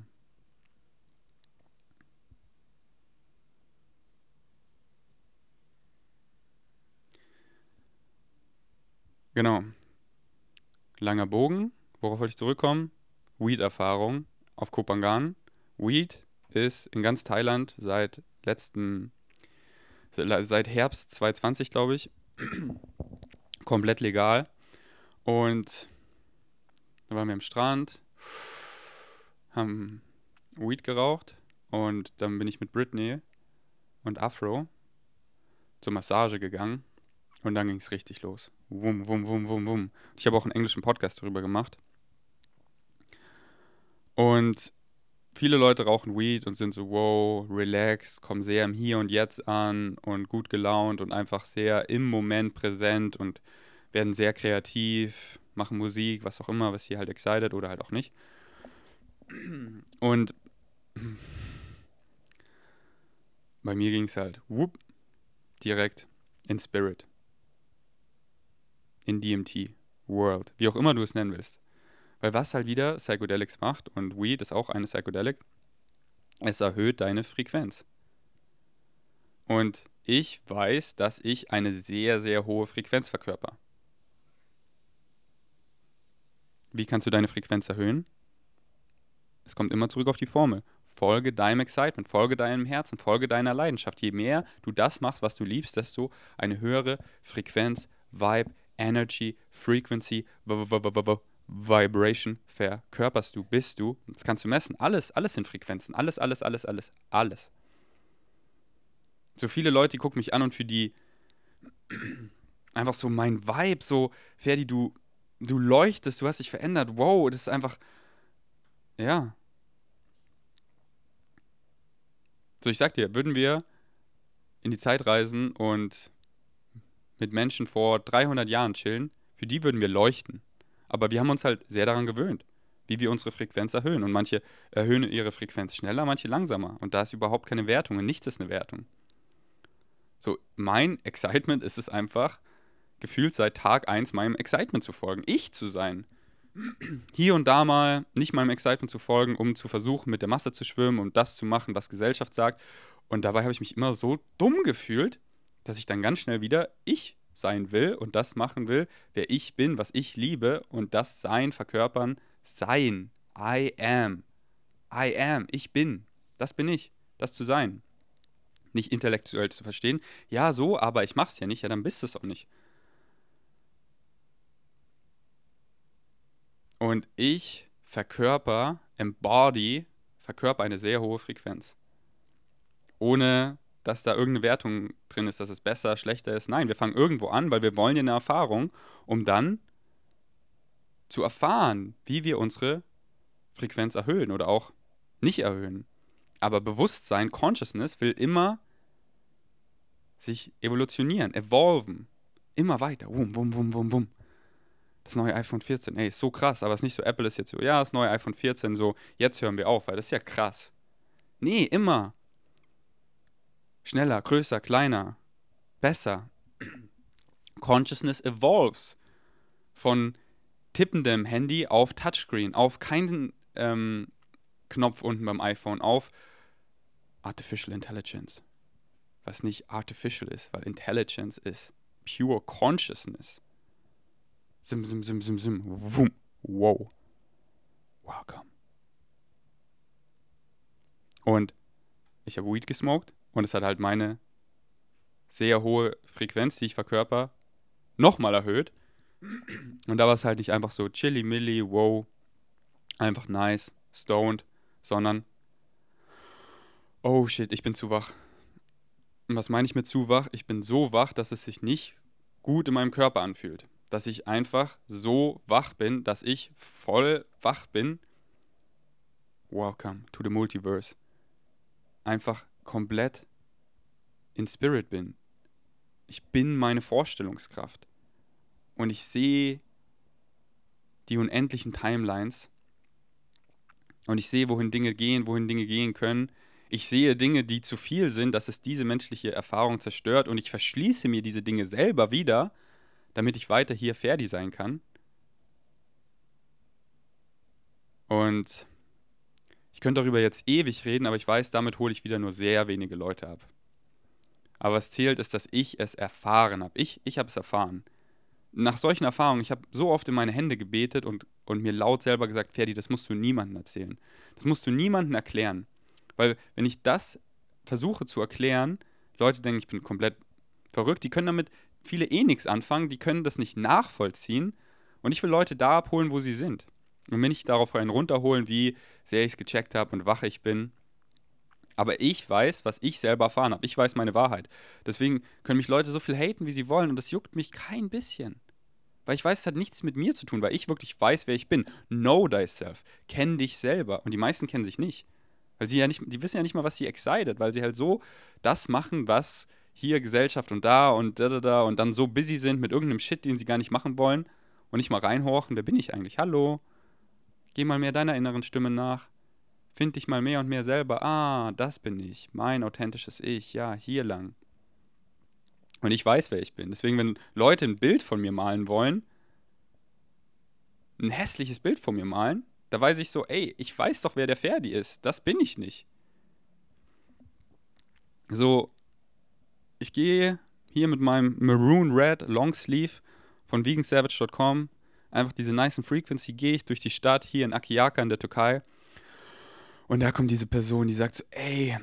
A: Genau. Langer Bogen. Worauf wollte ich zurückkommen? Weed-Erfahrung auf Koh Phangan. Weed ist in ganz Thailand seit letzten, seit Herbst zwanzig zwanzig, glaube ich, komplett legal. Und da waren wir am Strand, haben Weed geraucht und dann bin ich mit Britney und Afro zur Massage gegangen und dann ging es richtig los. Wum, wum, wum, wum, wum. Ich habe auch einen englischen Podcast darüber gemacht. Und viele Leute rauchen Weed und sind so, wow, relaxed, kommen sehr im Hier und Jetzt an und gut gelaunt und einfach sehr im Moment präsent und werden sehr kreativ, machen Musik, was auch immer, was sie halt excited oder halt auch nicht. Und bei mir ging es halt, whoop, direkt in Spirit, in D M T, World, wie auch immer du es nennen willst. Weil was halt wieder Psychedelics macht, und Weed ist auch eine Psychedelic, es erhöht deine Frequenz. Und ich weiß, dass ich eine sehr, sehr hohe Frequenz verkörper. Wie kannst du deine Frequenz erhöhen? Es kommt immer zurück auf die Formel. Folge deinem Excitement, folge deinem Herzen, folge deiner Leidenschaft. Je mehr du das machst, was du liebst, desto eine höhere Frequenz, Vibe, Energy, Frequency, Vibration verkörperst du, bist du. Das kannst du messen. Alles, alles sind Frequenzen. Alles, alles, alles, alles, alles. So viele Leute, die gucken mich an und für die einfach so mein Vibe, so, Ferdi, du, du leuchtest, du hast dich verändert. Wow, das ist einfach, ja. So, ich sag dir, würden wir in die Zeit reisen und mit Menschen vor dreihundert Jahren chillen, für die würden wir leuchten. Aber wir haben uns halt sehr daran gewöhnt, wie wir unsere Frequenz erhöhen. Und manche erhöhen ihre Frequenz schneller, manche langsamer. Und da ist überhaupt keine Wertung und nichts ist eine Wertung. So, mein Excitement ist es einfach, gefühlt seit Tag eins meinem Excitement zu folgen. Ich zu sein. Hier und da mal nicht meinem Excitement zu folgen, um zu versuchen, mit der Masse zu schwimmen und das zu machen, was Gesellschaft sagt. Und dabei habe ich mich immer so dumm gefühlt, dass ich dann ganz schnell wieder ich sein will und das machen will, wer ich bin, was ich liebe und das Sein verkörpern, sein. I am. I am. Ich bin. Das bin ich. Das zu sein. Nicht intellektuell zu verstehen. Ja, so, aber ich mach's ja nicht. Ja, dann bist du es auch nicht. Und ich verkörper, embody, verkörper eine sehr hohe Frequenz. Ohne, dass da irgendeine Wertung drin ist, dass es besser, schlechter ist. Nein, wir fangen irgendwo an, weil wir wollen ja eine Erfahrung, um dann zu erfahren, wie wir unsere Frequenz erhöhen oder auch nicht erhöhen. Aber Bewusstsein, Consciousness will immer sich evolutionieren, evolven. Immer weiter. Wum, wum, wum, wum, wum. Das neue iPhone vierzehn, ey, ist so krass, aber es ist nicht so, Apple ist jetzt so, ja, das neue iPhone vierzehn, so, jetzt hören wir auf, weil das ist ja krass. Nee, immer. Schneller, größer, kleiner, besser. Consciousness evolves. Von tippendem Handy auf Touchscreen, auf keinen ähm, Knopf unten beim iPhone, auf Artificial Intelligence. Was nicht artificial ist, weil Intelligence ist pure Consciousness. Sim, sim, sim, sim, sim. Wum. Wow. Welcome. Und ich habe Weed gesmoked und es hat halt meine sehr hohe Frequenz, die ich verkörper, nochmal erhöht. Und da war es halt nicht einfach so chilly-milly, wow, einfach nice, stoned, sondern oh shit, ich bin zu wach. Und was meine ich mit zu wach? Ich bin so wach, dass es sich nicht gut in meinem Körper anfühlt. Dass ich einfach so wach bin, dass ich voll wach bin. Welcome to the Multiverse. Einfach komplett in Spirit bin. Ich bin meine Vorstellungskraft. Und ich sehe die unendlichen Timelines. Und ich sehe, wohin Dinge gehen, wohin Dinge gehen können. Ich sehe Dinge, die zu viel sind, dass es diese menschliche Erfahrung zerstört. Und ich verschließe mir diese Dinge selber wieder, damit ich weiter hier Ferdi sein kann. Und ich könnte darüber jetzt ewig reden, aber ich weiß, damit hole ich wieder nur sehr wenige Leute ab. Aber was zählt, ist, dass ich es erfahren habe. Ich, ich habe es erfahren. Nach solchen Erfahrungen, ich habe so oft in meine Hände gebetet und, und mir laut selber gesagt, Ferdi, das musst du niemandem erzählen. Das musst du niemandem erklären. Weil wenn ich das versuche zu erklären, Leute denken, ich bin komplett verrückt, die können damit viele eh nichts anfangen, die können das nicht nachvollziehen. Und ich will Leute da abholen, wo sie sind. Und mir nicht darauf rein runterholen, wie sehr ich es gecheckt habe und wach ich bin. Aber ich weiß, was ich selber erfahren habe. Ich weiß meine Wahrheit. Deswegen können mich Leute so viel haten, wie sie wollen. Und das juckt mich kein bisschen. Weil ich weiß, es hat nichts mit mir zu tun, weil ich wirklich weiß, wer ich bin. Know thyself. Kenn dich selber. Und die meisten kennen sich nicht. Weil sie ja nicht, die wissen ja nicht mal, was sie excited, weil sie halt so das machen, was hier Gesellschaft und da und da, da, da und dann so busy sind mit irgendeinem Shit, den sie gar nicht machen wollen und nicht mal reinhorchen, wer bin ich eigentlich? Hallo? Geh mal mehr deiner inneren Stimme nach. Find dich mal mehr und mehr selber. Ah, das bin ich. Mein authentisches Ich. Ja, hier lang. Und ich weiß, wer ich bin. Deswegen, wenn Leute ein Bild von mir malen wollen, ein hässliches Bild von mir malen, da weiß ich so, ey, ich weiß doch, wer der Ferdi ist. Das bin ich nicht. So, ich gehe hier mit meinem Maroon Red Longsleeve von vegan savage dot com, einfach diese nice Frequency, gehe ich durch die Stadt hier in Akyaka in der Türkei. Und da kommt diese Person, die sagt so, ey,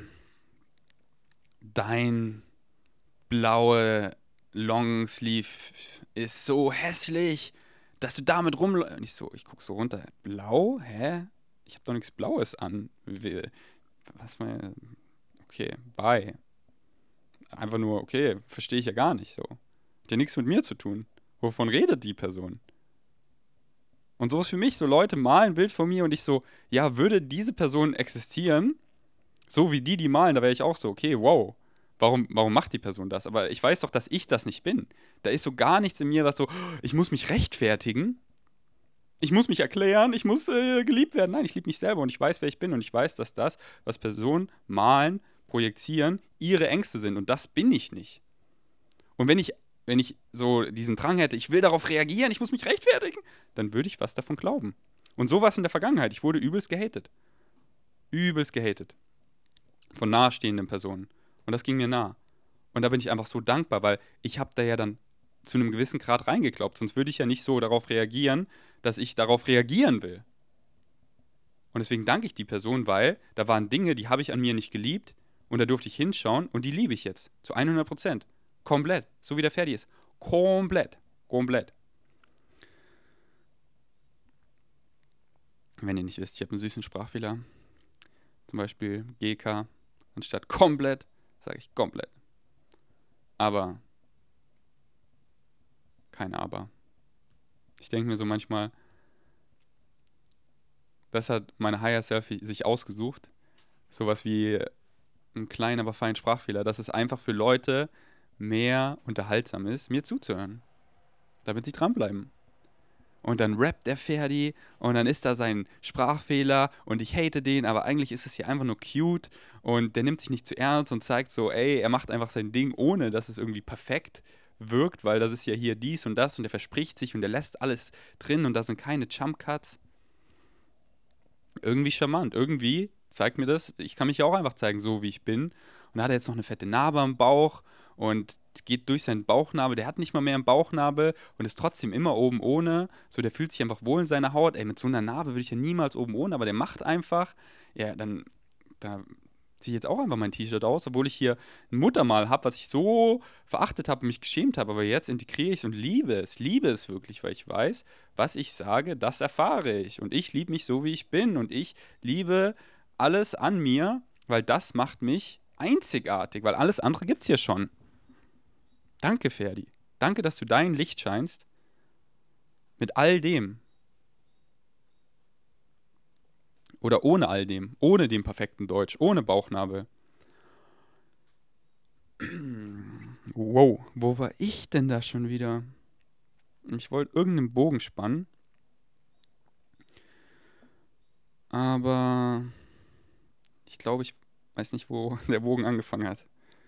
A: dein blaue Longsleeve ist so hässlich, dass du damit rumläufst. Und ich so, ich guck so runter, blau? Hä? Ich habe doch nichts Blaues an. Was mal, okay, bye. Einfach nur, okay, verstehe ich ja gar nicht so. Hat ja nichts mit mir zu tun. Wovon redet die Person? Und so ist für mich, so Leute malen ein Bild von mir und ich so, ja, würde diese Person existieren, so wie die, die malen, da wäre ich auch so, okay, wow, warum, warum macht die Person das? Aber ich weiß doch, dass ich das nicht bin. Da ist so gar nichts in mir, was so, ich muss mich rechtfertigen, ich muss mich erklären, ich muss äh, geliebt werden. Nein, ich liebe mich selber und ich weiß, wer ich bin und ich weiß, dass das, was Personen malen, projizieren, ihre Ängste sind und das bin ich nicht. Und wenn ich wenn ich so diesen Drang hätte, ich will darauf reagieren, ich muss mich rechtfertigen, dann würde ich was davon glauben. Und so war es in der Vergangenheit. Ich wurde übelst gehatet. Übelst gehatet. Von nahestehenden Personen. Und das ging mir nah. Und da bin ich einfach so dankbar, weil ich habe da ja dann zu einem gewissen Grad reingeglaubt. Sonst würde ich ja nicht so darauf reagieren, dass ich darauf reagieren will. Und deswegen danke ich die Person, weil da waren Dinge, die habe ich an mir nicht geliebt und da durfte ich hinschauen und die liebe ich jetzt. Zu hundert Prozent. Komplett. So wie der Ferdi ist. Komplett. Komplett. Wenn ihr nicht wisst, ich habe einen süßen Sprachfehler. Zum Beispiel G K. Anstatt komplett sage ich komplett. Aber. Kein Aber. Ich denke mir so manchmal, das hat meine Higher Self sich ausgesucht. Sowas wie ein kleiner, aber feiner Sprachfehler. Dass es einfach für Leute mehr unterhaltsam ist, mir zuzuhören. Damit sie dranbleiben. Und dann rappt der Ferdi und dann ist da sein Sprachfehler und ich hate den, aber eigentlich ist es hier einfach nur cute und der nimmt sich nicht zu ernst und zeigt so, ey, er macht einfach sein Ding, ohne dass es irgendwie perfekt wirkt, weil das ist ja hier dies und das und der verspricht sich und der lässt alles drin und da sind keine Jump Cuts. Irgendwie charmant, irgendwie zeigt mir das, ich kann mich ja auch einfach zeigen, so wie ich bin. Und da hat er jetzt noch eine fette Narbe am Bauch und geht durch seinen Bauchnabel. Der hat nicht mal mehr einen Bauchnabel und ist trotzdem immer oben ohne. So, der fühlt sich einfach wohl in seiner Haut. Ey, mit so einer Narbe würde ich ja niemals oben ohne, aber der macht einfach. Ja, dann da ziehe ich jetzt auch einfach mein T-Shirt aus, obwohl ich hier ein Muttermal habe, was ich so verachtet habe und mich geschämt habe. Aber jetzt integriere ich es und liebe es. Liebe es wirklich, weil ich weiß, was ich sage, das erfahre ich. Und ich liebe mich so, wie ich bin. Und ich liebe alles an mir, weil das macht mich einzigartig, weil alles andere gibt's hier schon. Danke, Ferdi. Danke, dass du dein Licht scheinst. Mit all dem. Oder ohne all dem. Ohne dem perfekten Deutsch. Ohne Bauchnabel. Wow, wo war ich denn da schon wieder? Ich wollte irgendeinen Bogen spannen. Aber ich glaube, ich weiß nicht, wo der Bogen angefangen hat.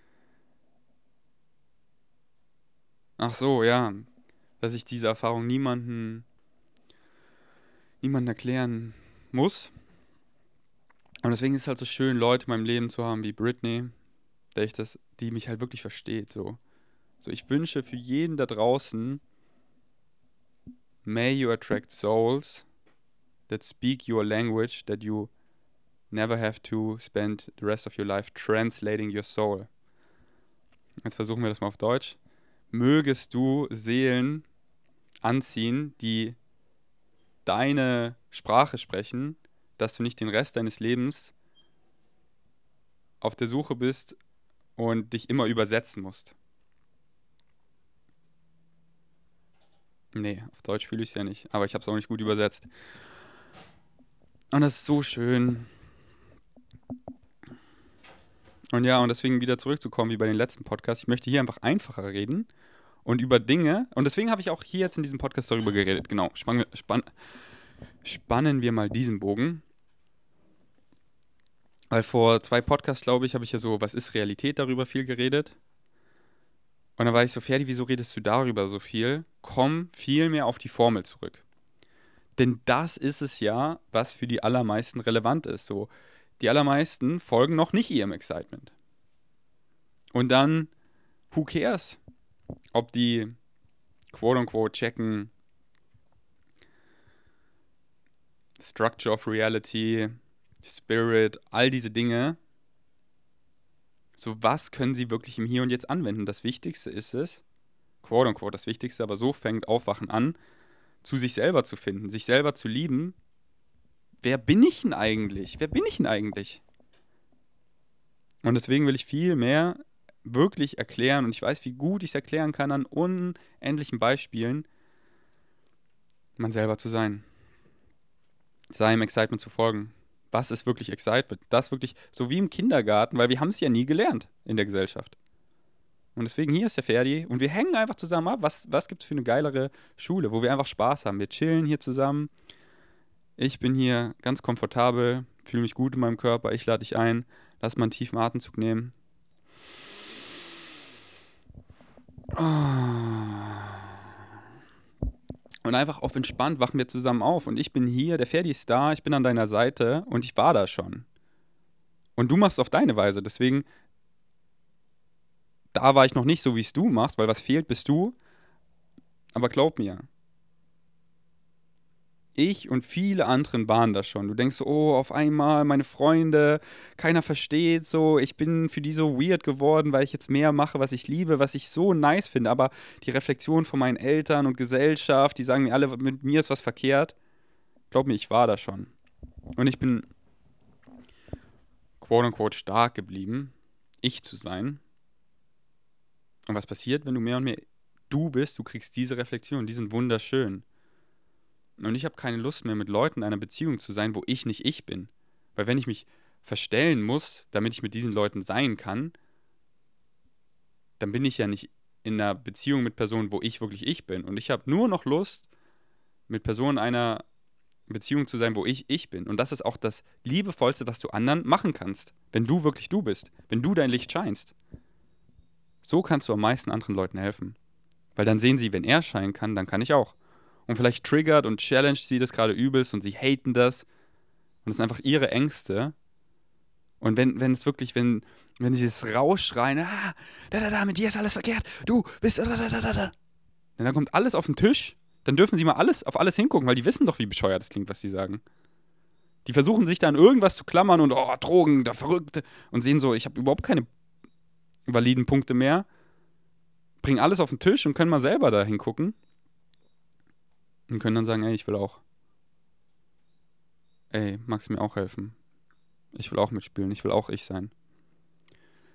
A: Ach so, ja. Dass ich diese Erfahrung niemanden, niemanden erklären muss. Und deswegen ist es halt so schön, Leute in meinem Leben zu haben wie Britney, der ich das, die mich halt wirklich versteht. So. So, ich wünsche für jeden da draußen, may you attract souls that speak your language, that you never have to spend the rest of your life translating your soul. Jetzt versuchen wir das mal auf Deutsch. Mögest du Seelen anziehen, die deine Sprache sprechen, dass du nicht den Rest deines Lebens auf der Suche bist und dich immer übersetzen musst. Nee, auf Deutsch fühle ich es ja nicht, aber ich habe es auch nicht gut übersetzt. Und das ist so schön. Und ja, und deswegen wieder zurückzukommen, wie bei den letzten Podcasts, ich möchte hier einfach einfacher reden und über Dinge, und deswegen habe ich auch hier jetzt in diesem Podcast darüber geredet, genau, spann, spann, spannen wir mal diesen Bogen. Weil vor zwei Podcasts, glaube ich, habe ich ja so, was ist Realität, darüber viel geredet. Und dann war ich so, Ferdi, wieso redest du darüber so viel? Komm viel mehr auf die Formel zurück. Denn das ist es ja, was für die allermeisten relevant ist. So, die allermeisten folgen noch nicht ihrem Excitement. Und dann, who cares? Ob die, quote-unquote, checken, Structure of Reality, Spirit, all diese Dinge. So, was können sie wirklich im Hier und Jetzt anwenden? Das Wichtigste ist es, quote-unquote das Wichtigste, aber so fängt Aufwachen an, zu sich selber zu finden, sich selber zu lieben. Wer bin ich denn eigentlich? Wer bin ich denn eigentlich? Und deswegen will ich viel mehr wirklich erklären, und ich weiß, wie gut ich es erklären kann an unendlichen Beispielen, man selber zu sein. Seinem Excitement zu folgen. Was ist wirklich Excitement? Das wirklich, so wie im Kindergarten, weil wir haben es ja nie gelernt in der Gesellschaft. Und deswegen hier ist der Ferdi und wir hängen einfach zusammen ab. Was, was gibt es für eine geilere Schule, wo wir einfach Spaß haben? Wir chillen hier zusammen. Ich bin hier ganz komfortabel, fühle mich gut in meinem Körper. Ich lade dich ein. Lass mal einen tiefen Atemzug nehmen. Und einfach auf entspannt wachen wir zusammen auf. Und ich bin hier, der Ferdi ist da, ich bin an deiner Seite und ich war da schon. Und du machst es auf deine Weise. Deswegen, da war ich noch nicht so, wie es du machst, weil was fehlt, bist du. Aber glaub mir, ich und viele anderen waren da schon. Du denkst so, oh, auf einmal meine Freunde, keiner versteht so, ich bin für die so weird geworden, weil ich jetzt mehr mache, was ich liebe, was ich so nice finde. Aber die Reflexion von meinen Eltern und Gesellschaft, die sagen mir alle, mit mir ist was verkehrt. Glaub mir, ich war da schon. Und ich bin, quote unquote, stark geblieben, ich zu sein. Und was passiert, wenn du mehr und mehr du bist? Du kriegst diese Reflexion, die sind wunderschön. Und ich habe keine Lust mehr, mit Leuten in einer Beziehung zu sein, wo ich nicht ich bin. Weil wenn ich mich verstellen muss, damit ich mit diesen Leuten sein kann, dann bin ich ja nicht in einer Beziehung mit Personen, wo ich wirklich ich bin. Und ich habe nur noch Lust, mit Personen einer Beziehung zu sein, wo ich ich bin. Und das ist auch das Liebevollste, was du anderen machen kannst, wenn du wirklich du bist, wenn du dein Licht scheinst. So kannst du am meisten anderen Leuten helfen. Weil dann sehen sie, wenn er scheinen kann, dann kann ich auch. Und vielleicht triggert und challenged sie das gerade übelst und sie haten das. Und das sind einfach ihre Ängste. Und wenn, wenn es wirklich, wenn, wenn sie das rausschreien, ah, da, da, da, mit dir ist alles verkehrt, du bist, da, da, da, da, da. Und dann kommt alles auf den Tisch, dann dürfen sie mal alles, auf alles hingucken, weil die wissen doch, wie bescheuert das klingt, was sie sagen. Die versuchen sich da an irgendwas zu klammern und, oh, Drogen, der Verrückte. Und sehen so, ich habe überhaupt keine validen Punkte mehr. Bringen alles auf den Tisch und können mal selber da hingucken. Und können dann sagen, ey, ich will auch. Ey, magst du mir auch helfen? Ich will auch mitspielen, ich will auch ich sein.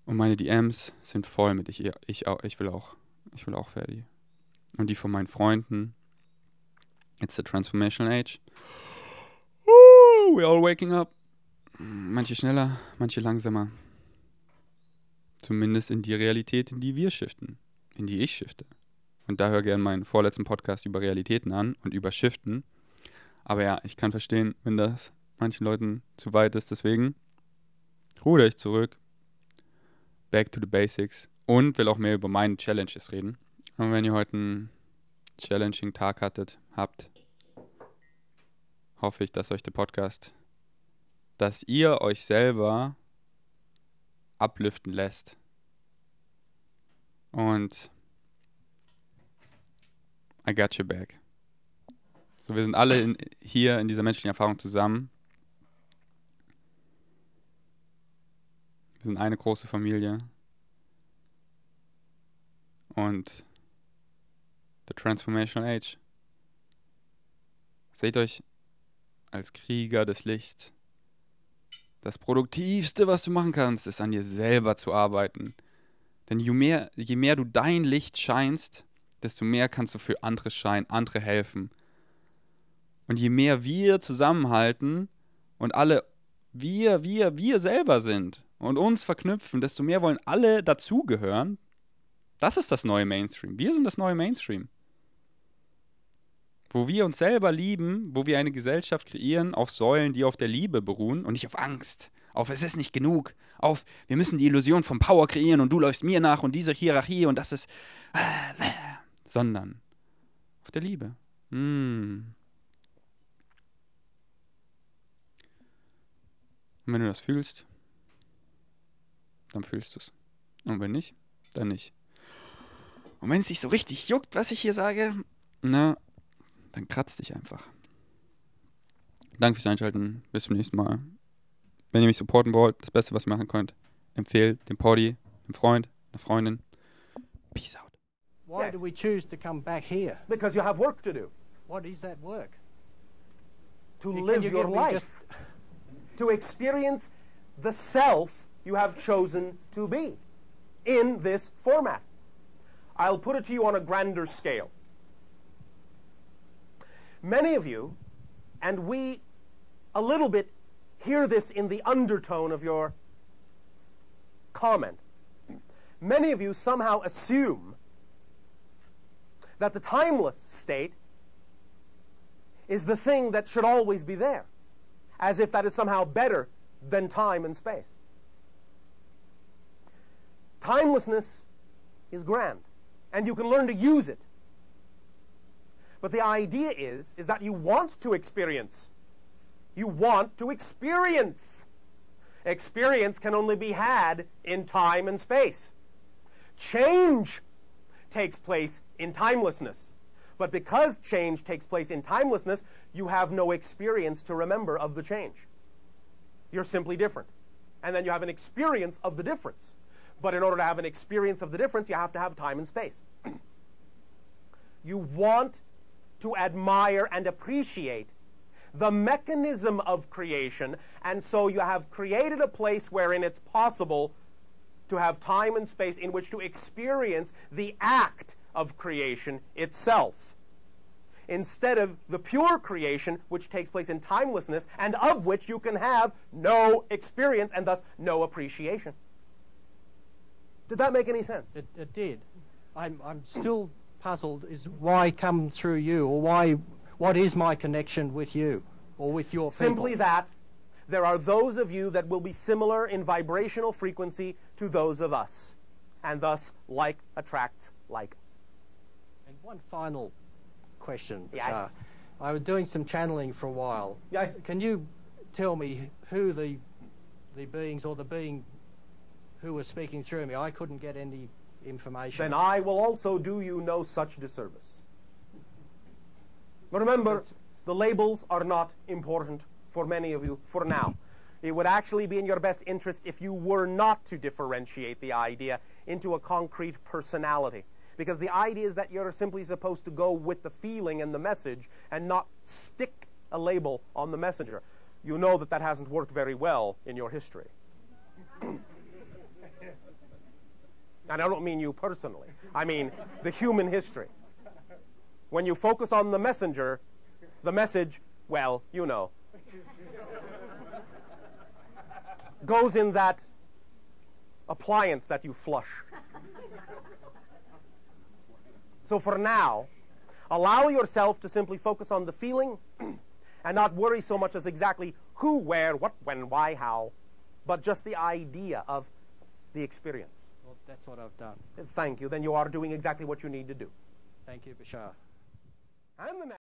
A: Und meine D Ms sind voll mit ich, ich, auch, ich will auch, ich will auch Ferdi. Und die von meinen Freunden. It's the transformational age. Woo, we're all waking up. Manche schneller, manche langsamer. Zumindest in die Realität, in die wir shiften. In die ich shifte. Und da hör gerne meinen vorletzten Podcast über Realitäten an und über Shiften. Aber ja, ich kann verstehen, wenn das manchen Leuten zu weit ist. Deswegen ruder ich zurück. Back to the basics. Und will auch mehr über meine Challenges reden. Und wenn ihr heute einen challenging Tag hattet, habt, hoffe ich, dass euch der Podcast, dass ihr euch selber upliften lässt. Und I got your back. So, wir sind alle in, hier in dieser menschlichen Erfahrung zusammen. Wir sind eine große Familie. Und the transformational age. Seht euch als Krieger des Lichts. Das Produktivste, was du machen kannst, ist an dir selber zu arbeiten. Denn je mehr, je mehr du dein Licht scheinst, desto mehr kannst du für andere scheinen, andere helfen. Und je mehr wir zusammenhalten und alle wir, wir, wir selber sind und uns verknüpfen, desto mehr wollen alle dazugehören. Das ist das neue Mainstream. Wir sind das neue Mainstream. Wo wir uns selber lieben, wo wir eine Gesellschaft kreieren auf Säulen, die auf der Liebe beruhen und nicht auf Angst, auf es ist nicht genug, auf wir müssen die Illusion von Power kreieren und du läufst mir nach und diese Hierarchie und das ist, sondern auf der Liebe. Mm. Und wenn du das fühlst, dann fühlst du es. Und wenn nicht, dann nicht. Und wenn es dich so richtig juckt, was ich hier sage, na, dann kratzt dich einfach. Danke fürs Einschalten. Bis zum nächsten Mal. Wenn ihr mich supporten wollt, das Beste, was ihr machen könnt, empfehlt dem Poddy, einem Freund, einer Freundin. Peace out.
B: Why
C: Yes.
B: do we choose to come back here?
C: Because you have work to do.
B: What is that work?
C: To
B: Can
C: live
B: you
C: your
B: give me
C: life.
B: just-
C: To experience the self you have chosen to be in this format. I'll put it to you on a grander scale. Many of you, and we a little bit hear this in the undertone of your comment, many of you somehow assume that the timeless state is the thing that should always be there, as if that is somehow better than time and space. Timelessness is grand, and you can learn to use it. But the idea is, is that you want to experience. You want to experience. Experience can only be had in time and space. Change takes place in timelessness. But because change takes place in timelessness, you have no experience to remember of the change. You're simply different. And then you have an experience of the difference. But in order to have an experience of the difference, you have to have time and space. You want to admire and appreciate the mechanism of creation, and so you have created a place wherein it's possible to have time and space in which to experience the act of creation itself, instead of the pure creation which takes place in timelessness and of which you can have no experience and thus no appreciation. Did that make any sense?
B: It, it did. I'm, I'm still puzzled as why come through you, or why, what is my connection with you, or with your
C: Simply
B: people?
C: that there are those of you that will be similar in vibrational frequency to those of us, and thus like attracts like.
B: And one final question.
C: Yeah.
B: Uh, I was doing some channeling for a while.
C: Yeah.
B: Can you tell me who the the beings or the being who was speaking through me? I couldn't get any information.
C: Then I will also do you no such disservice. But remember, the labels are not important for many of you for now. It would actually be in your best interest if you were not to differentiate the idea into a concrete personality. Because the idea is that you're simply supposed to go with the feeling and the message and not stick a label on the messenger. You know that that hasn't worked very well in your history. And I don't mean you personally. I mean the human history. When you focus on the messenger, the message, well, you know, goes in that appliance that you flush. So for now, allow yourself to simply focus on the feeling and not worry so much as exactly who, where, what, when, why, how, but just the idea of the experience.
B: Well, that's what I've done.
C: Thank you. Then you are doing exactly what you need to do.
B: Thank you, Bashar.
C: And the